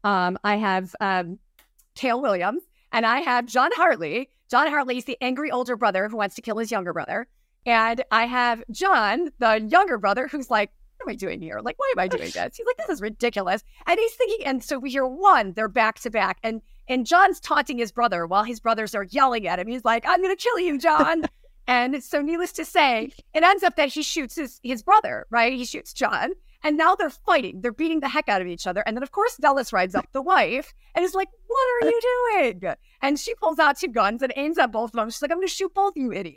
Cale Williams and I have John Hartley. John Hartley's the angry older brother who wants to kill his younger brother. And I have John, the younger brother, who's like, what am I doing here? Like, why am I doing this? He's like, this is ridiculous. And he's thinking, and so we hear they're back to back. And John's taunting his brother while his brothers are yelling at him. He's like, I'm going to kill you, John. And so needless to say, it ends up that he shoots his brother, right? He shoots John. And now they're fighting. They're beating the heck out of each other. And then, of course, Dallas rides up, the wife, and is like, what are you doing? And she pulls out two guns and aims at both of them. She's like, I'm going to shoot both you idiots.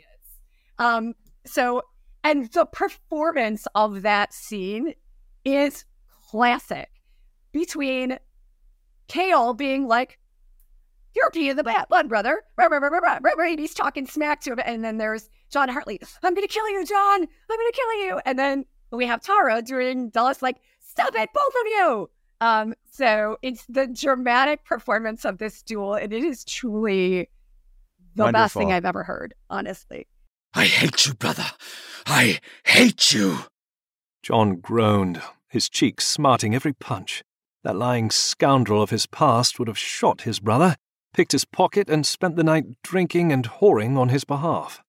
And the performance of that scene is classic. Between Cale being like, you're being the bad blood, brother. And he's talking smack to him. And then there's John Hartley. I'm going to kill you, John. I'm going to kill you. And then we have Tara doing Dallas like, stop it, both of you. So it's the dramatic performance of this duel. And it is truly the best Wonderful. thing I've ever heard, honestly. I hate you, brother. I hate you. John groaned, his cheeks smarting every punch. That lying scoundrel of his past would have shot his brother, picked his pocket, and spent the night drinking and whoring on his behalf.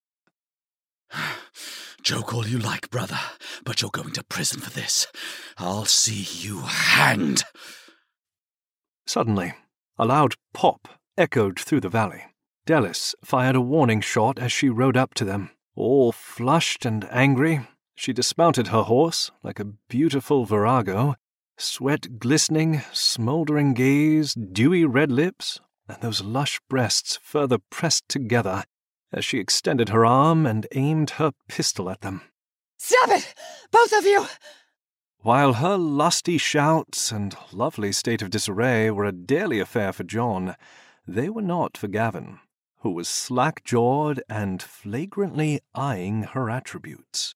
Joke all you like, brother, but you're going to prison for this. I'll see you hanged. Suddenly, a loud pop echoed through the valley. Delis fired a warning shot as she rode up to them. All flushed and angry, she dismounted her horse like a beautiful virago, sweat glistening, smouldering gaze, dewy red lips, and those lush breasts further pressed together as she extended her arm and aimed her pistol at them. Stop it! Both of you! While her lusty shouts and lovely state of disarray were a daily affair for John, they were not for Gavin, who was slack-jawed and flagrantly eyeing her attributes.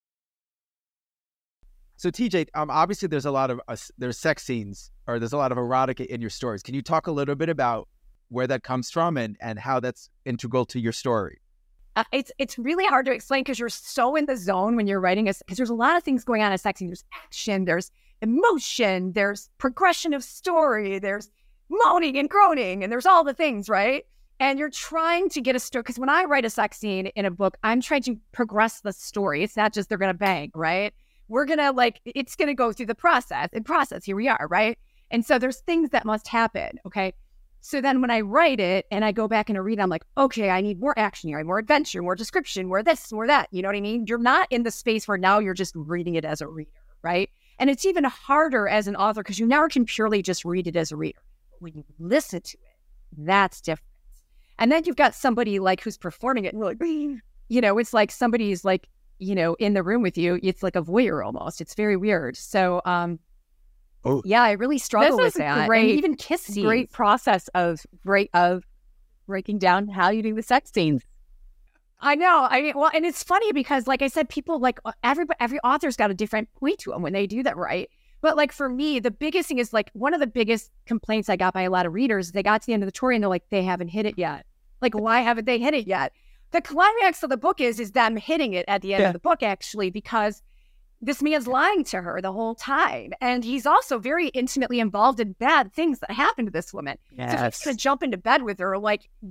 So TJ, obviously there's a lot of there's sex scenes, or there's a lot of erotica in your stories. Can you talk a little bit about where that comes from and how that's integral to your story? It's really hard to explain because you're so in the zone when you're writing because there's a lot of things going on in a sex scene. There's action, there's emotion, there's progression of story, there's moaning and groaning, and there's all the things, right? And you're trying to get a story, because when I write a sex scene in a book, I'm trying to progress the story. It's not just they're going to bang, right? We're going to it's going to go through the process. Here we are, right? And so there's things that must happen, okay? So then when I write it and I go back and I read, I'm like, okay, I need more action here, more adventure, more description, more this, more that. You know what I mean? You're not in the space where now you're just reading it as a reader, right? And it's even harder as an author because you never can purely just read it as a reader. When you listen to it, that's different. And then you've got somebody who's performing it and like, it's like somebody's in the room with you. It's like a voyeur almost. It's very weird. So, yeah, I really struggle with that. Great, and even kiss scenes. Great process of breaking down how you do the sex scenes. I know. And it's funny because, like I said, people every author's got a different point to them when they do that, right? But for me, the biggest thing is one of the biggest complaints I got by a lot of readers. They got to the end of the story and they're like, they haven't hit it yet. Why haven't they hit it yet? The climax of the book is them hitting it at the end of the book, actually, because this man's lying to her the whole time. And he's also very intimately involved in bad things that happen to this woman. Yes. So he's going to jump into bed with her,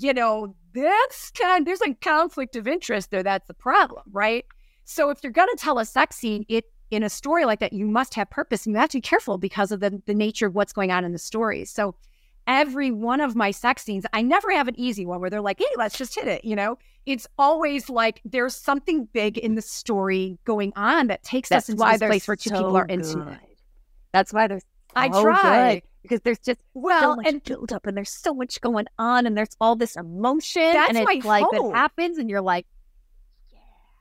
there's a conflict of interest there. That's the problem, right? So if you're going to tell a sex scene in a story like that, you must have purpose. And you have to be careful because of the nature of what's going on in the story. So every one of my sex scenes, I never have an easy one where they're like, hey, let's just hit it, It's always there's something big in the story going on that takes us into this place where two people are intimate. That's why there's I try. Good, because there's just so much build up and there's so much going on and there's all this emotion. That's and it's my hope. It happens and you're like, yeah.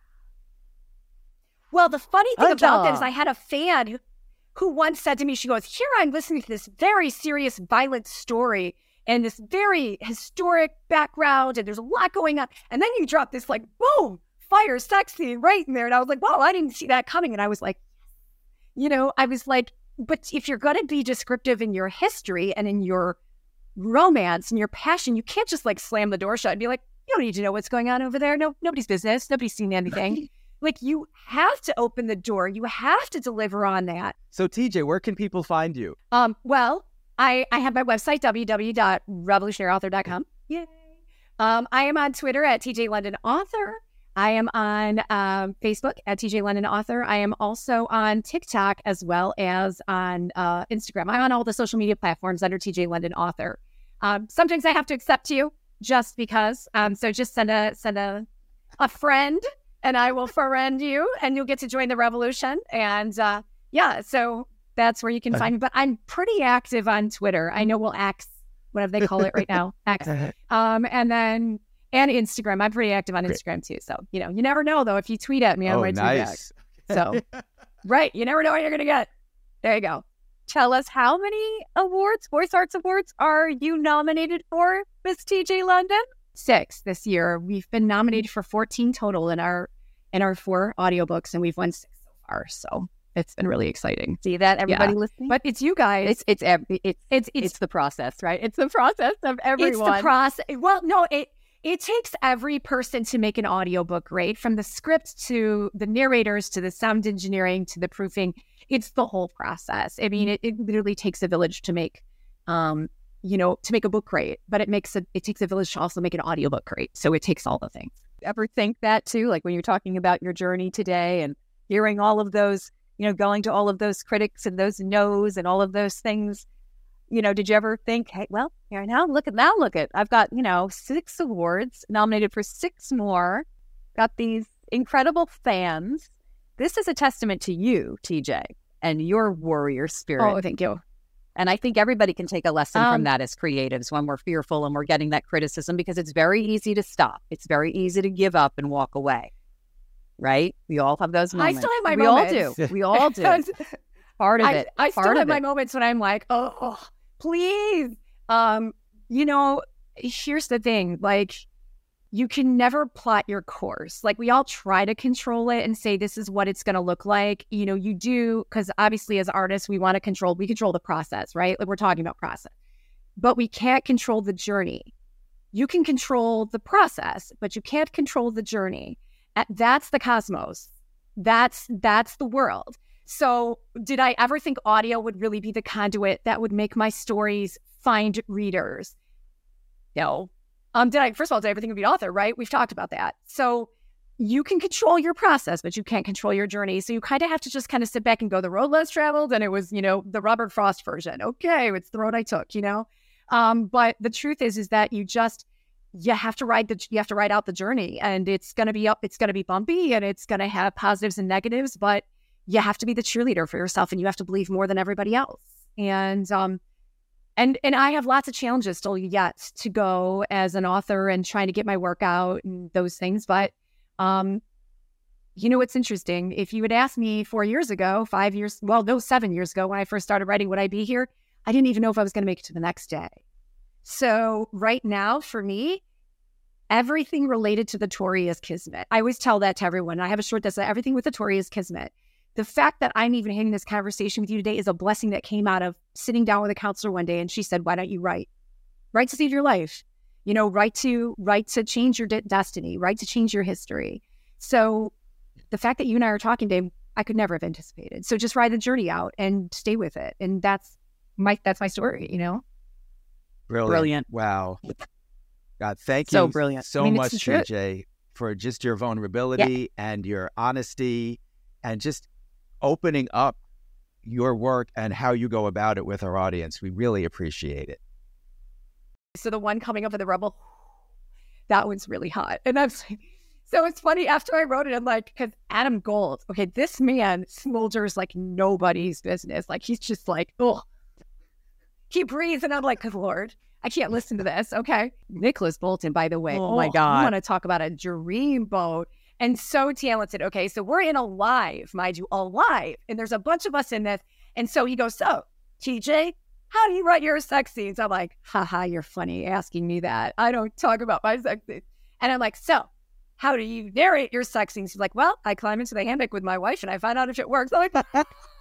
Well, the funny thing about that is I had a fan who once said to me, she goes, here I'm listening to this very serious, violent story and this very historic background, and there's a lot going on. And then you drop this boom, fire sex scene right in there. And I was like, wow, I didn't see that coming. And I was like, but if you're going to be descriptive in your history and in your romance and your passion, you can't just slam the door shut and be like, you don't need to know what's going on over there. No, nobody's business. Nobody's seen anything. You have to open the door. You have to deliver on that. So TJ, where can people find you? Well, I have my website, www.revolutionaryauthor.com. Yay. I am on Twitter at TJ London Author. I am on Facebook at TJ London Author. I am also on TikTok as well as on Instagram. I'm on all the social media platforms under TJ London Author. Sometimes I have to accept you just because. So just send a friend and I will friend you and you'll get to join the revolution. And so that's where you can find me. But I'm pretty active on Twitter. I know we'll X, whatever they call it right now, X. And Instagram. I'm pretty active on Instagram too. So, you never know though if you tweet at me, I might tweet back. So, right. You never know what you're going to get. There you go. Tell us, how many awards, Voice Arts Awards, are you nominated for, Miss TJ London? 6 this year. We've been nominated for 14 total in our 4 audiobooks, and we've won 6 so far. So it's been really exciting. See that, everybody listening? But it's you guys. It's the process, right? It's the process of everyone. It's the process. Well, no, It takes every person to make an audiobook great, from the script to the narrators to the sound engineering to the proofing. It's the whole process. I mean, it literally takes a village to make, to make a book great, but it takes a village to also make an audiobook great. So it takes all the things. Ever think that too? Like when you're talking about your journey today and hearing all of those, going to all of those critics and those no's and all of those things, did you ever think, hey, well, here now, look at, I've got, 6 awards, nominated for 6 more, got these incredible fans. This is a testament to you, TJ, and your warrior spirit. Oh, thank you. And I think everybody can take a lesson from that as creatives when we're fearful and we're getting that criticism, because it's very easy to stop. It's very easy to give up and walk away, right? We all have those moments. I still have my moments. We all do. Part of it. I still have my moments when I'm like, oh, please. Here's the thing. Like, you can never plot your course. Like, we all try to control it and say, this is what it's going to look like. You do, because obviously as artists, we control the process, right? Like, we're talking about process, but we can't control the journey. You can control the process, but you can't control the journey. That's the cosmos. That's the world. So did I ever think audio would really be the conduit that would make my stories find readers? No. First of all, did I ever think I'd be an author, right? We've talked about that. So you can control your process, but you can't control your journey. So you kind of have to just kind of sit back and go, the road less traveled. And it was, the Robert Frost version. Okay, it's the road I took, But the truth is that you have to ride out the journey, and it's going to be it's going to be bumpy, and it's going to have positives and negatives, but you have to be the cheerleader for yourself, and you have to believe more than everybody else. And I have lots of challenges still yet to go as an author and trying to get my work out and those things. But, what's interesting, if you had asked me 7 years ago, when I first started writing, would I be here? I didn't even know if I was going to make it to the next day. So right now, for me, everything related to the Tory is kismet. I always tell that to everyone. I have a short that says everything with the Tory is kismet. The fact that I'm even having this conversation with you today is a blessing that came out of sitting down with a counselor one day, and she said, why don't you write? Write to save your life. Write to change your destiny, write to change your history. So the fact that you and I are talking today, I could never have anticipated. So just ride the journey out and stay with it. And that's my story, Brilliant. Wow. God, thank you brilliant. so much, TJ, for just your vulnerability and your honesty and just opening up your work and how you go about it with our audience. We really appreciate it. So the one coming up with the Rebel, that one's really hot. And I'm like, so it's funny, after I wrote it, I'm like, because Adam Gold, okay, this man smolders like nobody's business. Like, he's just like, oh, he breathes. And I'm like, good Lord, I can't listen to this. Okay. Nicholas Bolton, by the way. Oh my God. I want to talk about a dreamboat. And so talented. Okay, so we're in a live, mind you, a live. And there's a bunch of us in this. And so he goes, so, TJ, how do you write your sex scenes? I'm like, haha, you're funny asking me that. I don't talk about my sex scenes. And I'm like, so, how do you narrate your sex scenes? He's like, well, I climb into the hammock with my wife and I find out if it works. I'm like,